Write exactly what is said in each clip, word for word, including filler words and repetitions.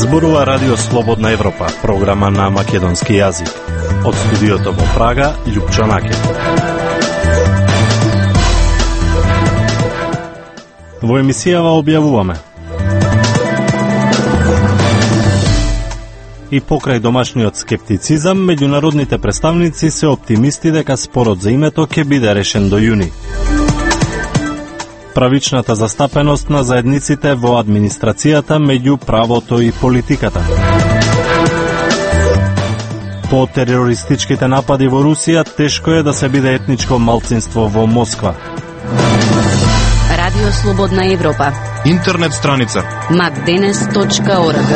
Зборува Радио Слободна Европа, програма на македонски јазик. Од студиото во Прага, Љупчо Накет. Во емисијава објавуваме: и покрај домашниот скептицизам, меѓународните представници се оптимисти дека спорот за името ќе биде решен до јуни. Правичната застапеност на заедниците во администрацијата меѓу правото и политиката. По терористичките напади во Русија, тешко е да се биде етничко малцинство во Москва. Радио Слободна Европа. Интернет страница макденес точка орг.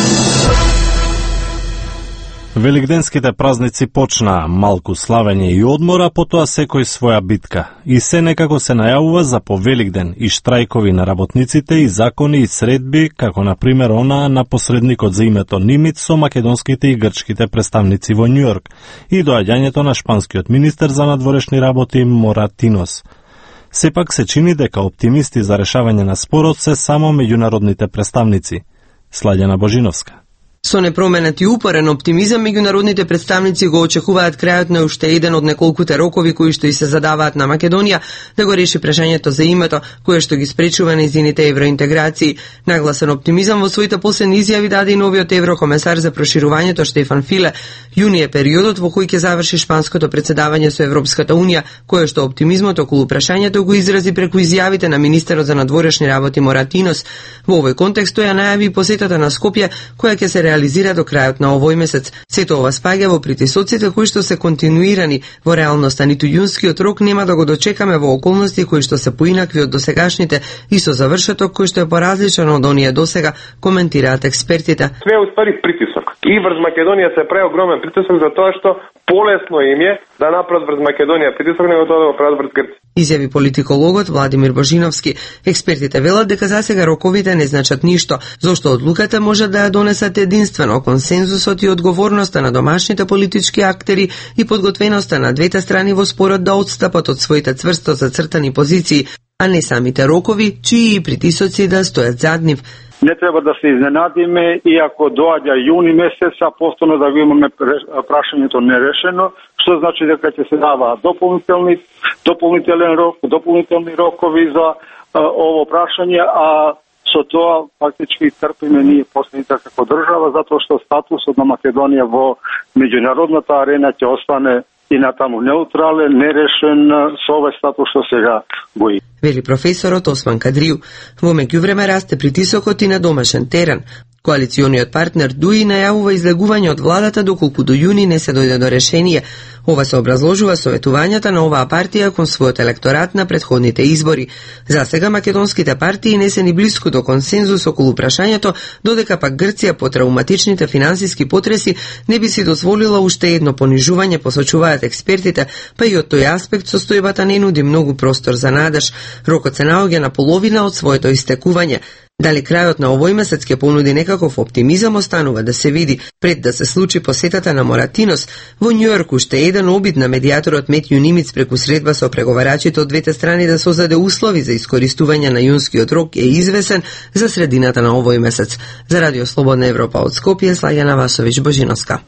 Великденските празници почнаа, малку славење и одмора, потоа секој своја битка. И се некако се најавува за по Великден и штрајкови на работниците и закони и средби, како на пример онаа на посредникот за името Нимиц со македонските и грчките представници во Њујорк и доаѓањето на шпанскиот министер за надворешни работи Моратинос. Сепак се чини дека оптимисти за решавање на спорот се само меѓународните представници. Слаѓана Божиновска. Со непроменет и упорен оптимизам, меѓународните представници го очекуваат крајот на уште еден од неколкуте рокови кои што и се задаваат на Македонија да го реши прашањето за името, кое што ги спречува нејзините евроинтеграции. Нагласен оптимизам во своите последни изјави даде и новиот еврокомесар за проширувањето Штефан Филе. Јуни е периодот во кој ќе заврши шпанското председавање со Европската унија, кое што оптимизмот околу прашањето го изрази преку изјавите на министерот за надворешни работи Моратинос. Во овој контекст тој ја најави и посетата на Скопје, која ќе се реализира до крајот на овој месец. Сето ова спаѓа во притисоците кои што се континуирани. Во реалноста ниту јунскиот рок нема да го дочекаме во околности кои што се поинакви од досегашните и со завршеток кој што е поразличен од оние досега, коментираат експертите. Све е уствари притисок. И врз Македонија се прави огромен притисок за тоа што полесно им е да направат врз Македонија притисок него тоа да го прават врз Грција. Изјави политикологот Владимир Божиновски. Експертите велат дека засега роковите не значат ништо, зашто одлуката може да ја донесат единствено консензусот и одговорноста на домашните политички актери и подготвеноста на двете страни во спорот да отстапат од своите цврсто зацртани позиции, а не самите рокови, чии и притисоци да стојат зад нив. Не треба да се изненадиме, иако доаѓа јуни месец, а постојано да го имаме прашањето нерешено, што значи дека ќе се даваат дополнителни, дополнителен рок, дополнителни рокови за а, ово прашање, а со тоа фактички трпиме ние последните како држава, затоа што статусот на Македонија во меѓународната арена ќе остане и натаму неутрален, нерешен со овој статус што сега го има. Вели професорот Осман Кадрију. Во меѓувреме расте притисокот и на домашен терен. Коалициониот партнер ДУИ најавува излегување од владата доколку до јуни не се дојде до решение. Ова се образложува советувањата на оваа партија кон својот електорат на претходните избори. За сега македонските партии не се ни блиску до консензус околу прашањето, додека пак Грција по травматичните финансиски потреси не би си дозволила уште едно понижување, посочуваат експертите, па и од тој аспект состојбата не нуди многу простор за надеж. Рокот се наоѓа на половина од своето истекување. Дали крајот на овој месец ќе понуди некаков оптимизам останува да се види. Пред да се случи посетата на Моратинос, во Њујорк уште еден обид на медијаторот Метју Нимиц преку средба со преговарачите од двете страни да создаде услови за искористување на јунскиот рок е извесен за средината на овој месец. За Радио Слободна Европа од Скопје, Слаѓана Васовиќ Божиновска.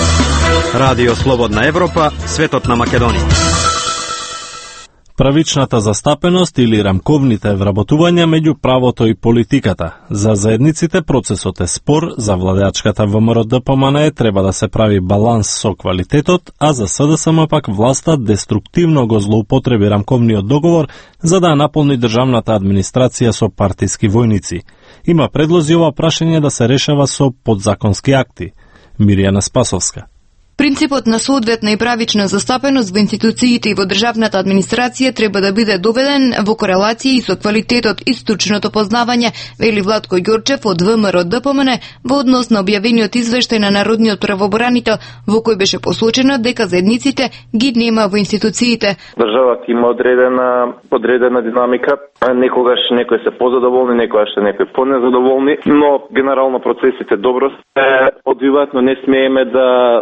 Радио Слободна Европа, светот на Македонија. Правичната застапеност или рамковните вработувања меѓу правото и политиката. За заедниците процесот е спор, за владеачката ВМРО Д П М Н треба да се прави баланс со квалитетот, а за С Д С М пак власта деструктивно го злоупотреби рамковниот договор за да ја наполни државната администрација со партиски војници. Има предлози ова прашање да се решава со подзаконски акти. Миријана Спасовска. Принципот на соодветна и правична застапеност во институциите и во државната администрација треба да биде доведен во корелација и со квалитетот и стручното познавање, вели Владко Ѓорчев од В М Р Д П М Н во однос на објавениот извештај на Народниот правобранител, во кој беше посочено дека заедниците ги нема во институциите. Државата има одредена одредена динамика, некогаш некои се позадоволни, некогаш се некои понезадоволни, но генерално процесите добро се одвиваат, но не смееме да направиме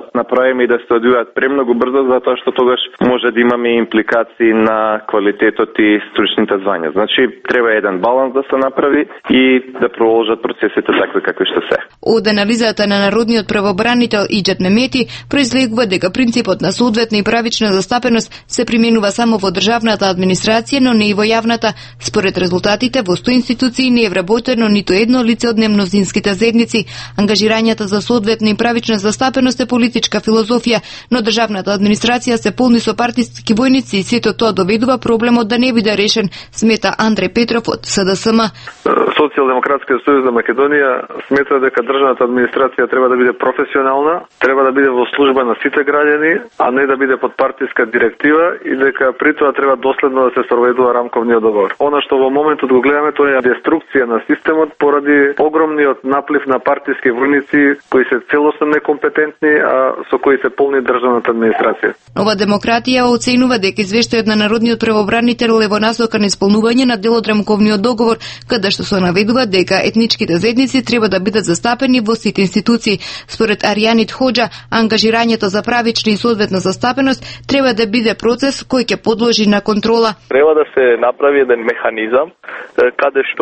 проблеми да се одвијаат премногу брзо, затоа што тогаш може да имаме импликации на квалитетот и стручните звања. Значи, треба еден баланс да се направи и да продолжат процесите такви какви што се. Од анализата на народниот правобранител Иџет Мемети произлегува дека принципот на соодветна и правична застапеност се применува само во државната администрација, но не и во јавната. Според резултатите, во сто институции не е вработено ниту едно лице од немнозинските заедници. Ангажирањата за соодветна и правична застапеност е политичка филозофија, но државната администрација се полни со партиски војници и сето тоа доведува проблемот да не биде решен, смета Андреј Петров од С Д С М. Социјалдемократскиот сојуз за Македонија смета дека државната администрација треба да биде професионална, треба да биде во служба на сите граѓани, а не да биде под партиска директива и дека при тоа треба доследно да се спроведува рамковниот договор. Она што во моментот го гледаме тоа е деструкција на системот поради огромниот наплив на партиски војници кои се целосно некомпетентни, а со кои се полни државната администрација. Нова демократија оценува дека извештајот на народниот правобранител е во насока на исполнување на дел од рамковниот договор, каде што се наведува дека етничките заедници треба да бидат застапени во сите институции. Според Аријанит Хоџа, ангажирањето за правична и соодветна застапеност треба да биде процес кој ќе подложи на контрола. Треба да се направи еден механизам каде што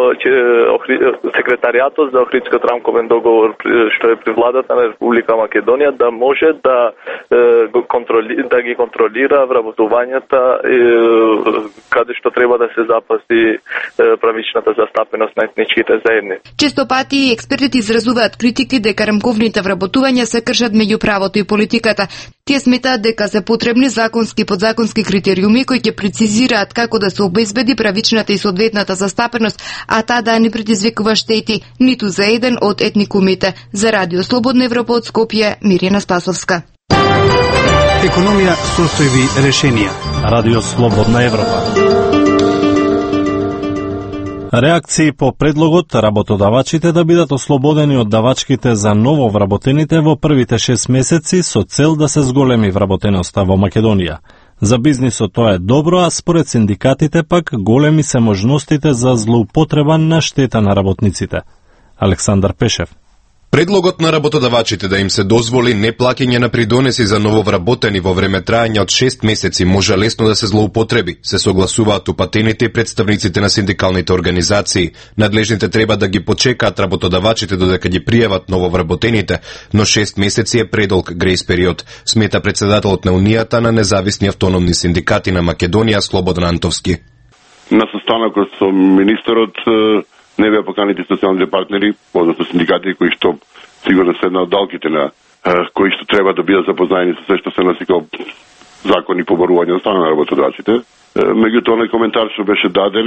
секретаријатот за Охридскиот рамковен договор што е при владата на Република Македонија да може да го контроли, да ги контролира вработувањата каде што треба да се запази правичната застапеност на етничките заедници. Често пати експертите изразуваат критики дека рамковните вработувања се кршат меѓу правото и политиката. Тие сметаат дека се потребни законски и подзаконски критериуми кои ќе прецизираат како да се обезбеди правичната и соодветната застапеност, а таа да не предизвикува штети ниту за еден од етникумите. За Радио Слободна Европа од Скопје, Мирјана Спасовска. Економија, состојби, решенија. Радио Слободна Европа. Реакции по предлогот работодавачите да бидат ослободени од давачките за ново вработените во првите шест месеци со цел да се зголеми вработеноста во Македонија. За бизнисот тоа е добро, а според синдикатите пак големи се можностите за злоупотреба на штета на работниците. Александар Пешев. Предлогот на работодавачите да им се дозволи неплаќање на придонеси за нововработени во време трајање од шест месеци може лесно да се злоупотреби, се согласуваат упатените и представниците на синдикалните организации. Надлежните треба да ги почекаат работодавачите додека ги пријават нововработените, но шест месеци е предолг грејс период, смета председателот на Унијата на независни автономни синдикати на Македонија Слободан Антовски. На состанокот со министерот не беа поканети социјалните партнери, односно синдикати кои што сигурно се една од далките на кои што треба да бидат запознаени со се што се насика закони поборување од страна на работодавците. Меѓутоа, оној коментар што беше даден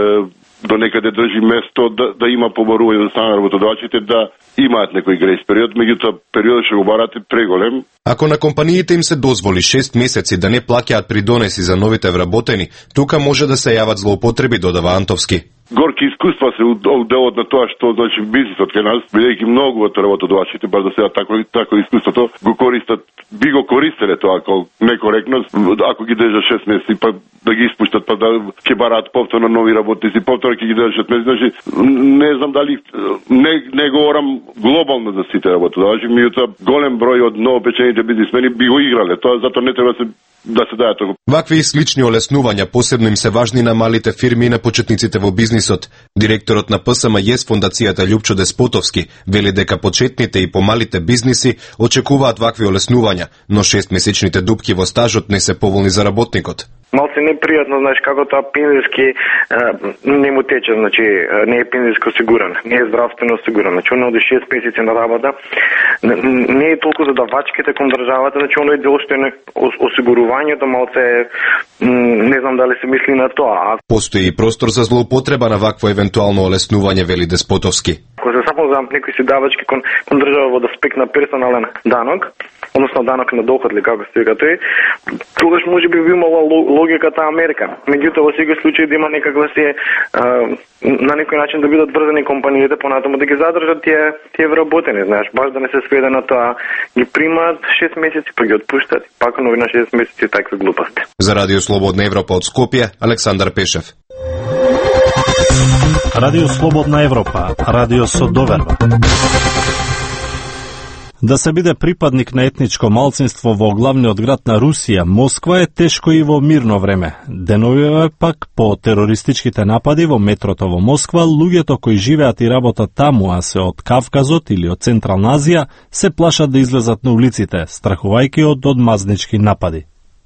до некаде држи место да, да има поборување од страна на работодавците, да имаат некој грејс период, меѓутоа периодот што го барате преголем. Ако на компаниите им се дозволи шест месеци да не плаќаат придонеси за новите вработени, тука може да се јават злоупотреби, додава Антовски. Горки искуства се од делот на тоа што значи бизнисот кај нас, бидејќи многу од работодавците бар да сега тако тако искуството го користат, би го користеле тоа како некоректност, ако ги држат шест месеци па да ги испуштат па да ќе бараат повторно нови работници, повторно ќе ги држат месеци, значи не знам дали не не говорам глобално за сите работодавци, меѓутоа голем број од новопечените бизнисмени би го играле, тоа затоа не треба да се да се даде тоа. Вакви и слични олеснувања посебно им се важни на малите фирми и на почетниците во бизнисот. Директорот на П С М Ј С фондацијата Љупчо Деспотовски вели дека почетните и помалите бизниси очекуваат вакви олеснувања, но шестмесечните дупки во стажот не се поволни за работникот. Малце непријатно, знаеш, како тоа пензиски не му тече, значи не е пензиско осигуран, не е здравствено осигуран. Значи оно оди шест месеци на работа, не е толку за давачките кон државата, значи оно е дел што е осигурувањето, малце не знам дали се мисли на тоа. Постои и простор за злоупотреба на вакво евентуално олеснување, вели Деспотовски. Ако се само за некои си давачки кон, кон држава во да спек на персонален данок, односно данок на доход ли како се вика тој, тогаш може би би имала логиката Америка. Меѓутоа во секој случај да има некаква се на некој начин да бидат врзани компаниите понатаму да ги задржат тие тие вработени, знаеш, баш да не се сведе на тоа ги примаат шест месеци па ги отпуштат, пак нови на шест месеци такви глупости. За Радио Слободна Европа од Скопје, Александар Пешев. Радио Слободна Европа, радио со доверба. Да се биде припадник на етничко малцинство во главниот град на Русија, Москва, е тешко и во мирно време. Деновиве пак, по терористичките напади во метрото во Москва, луѓето кои живеат и работат таму, а се од Кавказот или од Централна Азија, се плашат да излезат на улиците, страхувајќи од одмазнички напади.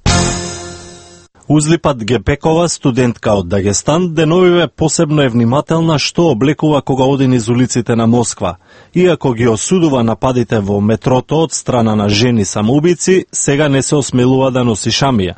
Узлипат Гепекова, студентка од Дагестан, деновиве посебно е внимателна што облекува кога оди низ улиците на Москва. Иако ги осудува нападите во метрото од страна на жени самоубици, сега не се осмелува да носи шамија.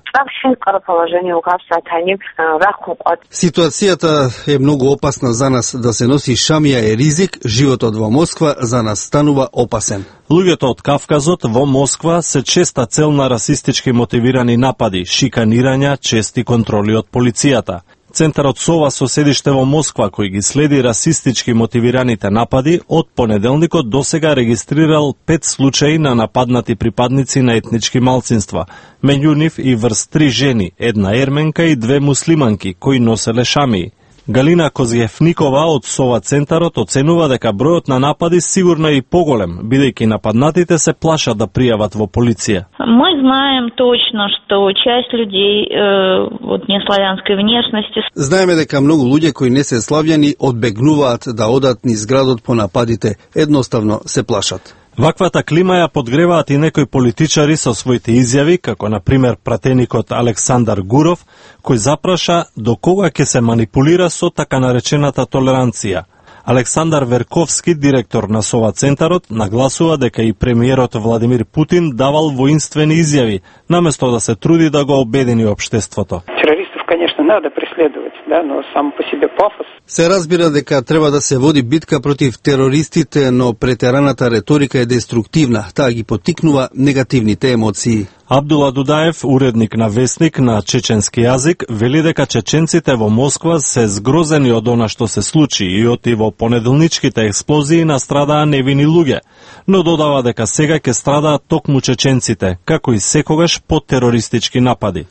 Ситуацијата е многу опасна за нас. Да се носи шамија е ризик, животот во Москва за нас станува опасен. Луѓето од Кавказот во Москва се честа цел на расистички мотивирани напади, шиканирања, чести контроли од полицијата. Центарот СОВА со седиште во Москва, кој ги следи расистички мотивираните напади, од понеделникот досега регистрирал пет случаи на нападнати припадници на етнички малцинства. Меѓу нив и врз три жени, една ерменка и две муслиманки, кои носеле шамии. Галина Козјефникова од СОВА Центарот оценува дека бројот на напади сигурно е и поголем, бидејќи нападнатите се плашат да пријават во полиција. Мы знаем точно, што часть людей э, од неславјанской внешности. Знаеме дека многу луѓе кои не се славјани одбегнуваат да одат низ градот по нападите, едноставно се плашат. Ваквата клима ја подгреваат и некои политичари со своите изјави, како на пример пратеникот Александар Гуров, кој запраша до кога ќе се манипулира со така наречената толеранција. Александар Верковски, директор на СОВА Центарот, нагласува дека и премиерот Владимир Путин давал воинствени изјави, наместо да се труди да го обедини општеството. Террористов, конечно, надо преследовать, да, но сам по себе пафос. Се разбира дека треба да се води битка против терористите, но претераната реторика е деструктивна, таа ги поттикнува негативните емоции. Абдула Дудаев, уредник на Весник на чеченски јазик, вели дека чеченците во Москва се згрозени од она што се случи и од и во понеделничките експлозии настрадаа невини луѓе, но додава дека сега ќе страдаат токму чеченците, како и секогаш по терористички напади.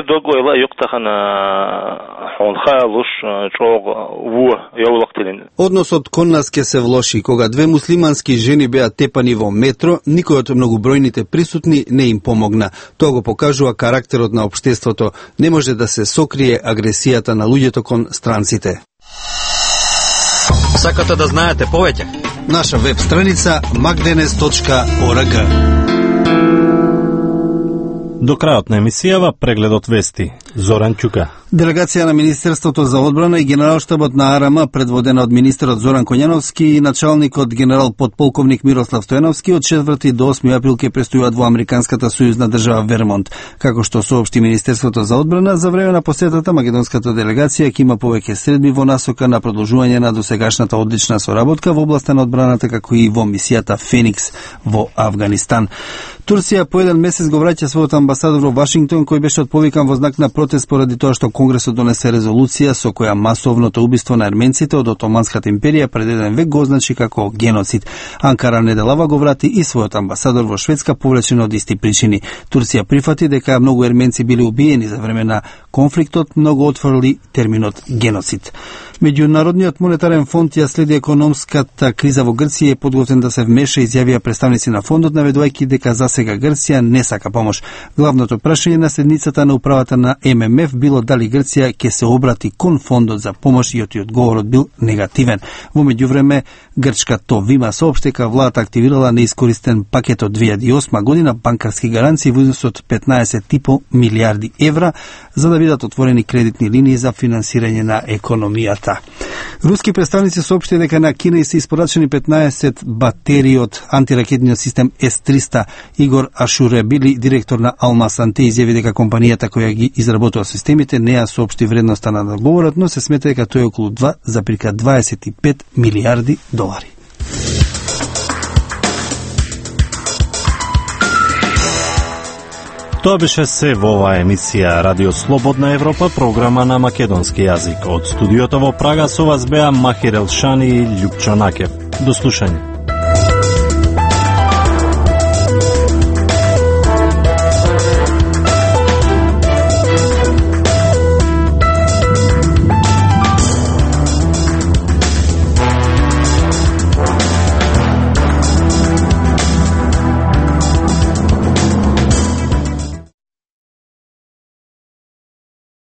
Односот кон нас ќе се влоши. Кога две муслимански жени беа тепани во метро, никој од многобројните присутни не им помогна. Тоа го покажува карактерот на општеството. Не може да се сокрие агресијата на луѓето кон странците. Сакате да знаете повеќе? Наша веб страница макденес точка орг. До крајот на емисијава прегледот вести. Зоран Ќука. Делегација на Министерството за одбрана и Генералштабот на АРМ, предводена од министерот Зоран Коњановски и началникот генерал подполковник Мирослав Стојановски, од четврти до осми април ќе престојуваат во американската сојузна држава Вермонт. Како што соопшти Министерството за одбрана, за време на посетата македонската делегација ќе има повеќе средби во насока на продолжување на досегашната одлична соработка во областа на одбраната, како и во мисијата Феникс во Авганистан. Турција по еден месец го враќа својот амбасадор во Вашингтон, кој беше отповикан во знак на протест поради тоа што Конгресот донесе резолуција со која масовното убиство на арменците од Отоманската империја пред еден век го означи како геноцид. Анкара неделава го врати и својот амбасадор во Шведска, повлечен од исти причини. Турција прифати дека многу арменци били убиени за време на конфликтот, многу отфрли терминот геноцид. Меѓународниот монетарен фонд ја следи економската криза во Грција и е подготвен да се вмеша, изјавија представници на фондот, наведувајќи дека за сега Грција не сака помош. Главното прашање на седницата на управата на Ем Ем Еф било дали Грција ќе се обрати кон фондот за помош, и одговорот бил негативен. Во меѓувреме, грчка Товима соопшти дека владата активирала неискористен пакет од две илјади и осма година банкарски гаранции во износ од петнаесет и по милијарди евра за да бидат отворени кредитни линии за финансирање на економијата. Руски представници соопшти дека на Кина се испорачени петнаесет батерии од антиракетниот систем Ес триста. Игор Ашуребили, директор на Алмаз Анте, изјави дека компанијата која ги изработува системите не ја соопшти вредноста на договорот, но се смета дека тој е околу два запирка дваесет и пет милијарди долари. Тоа беше се во оваа емисија Радио Слободна Европа, програма на македонски јазик. Од студиото во Прага со вас беа Махир Елшани и Љупчо Накев. До слушање.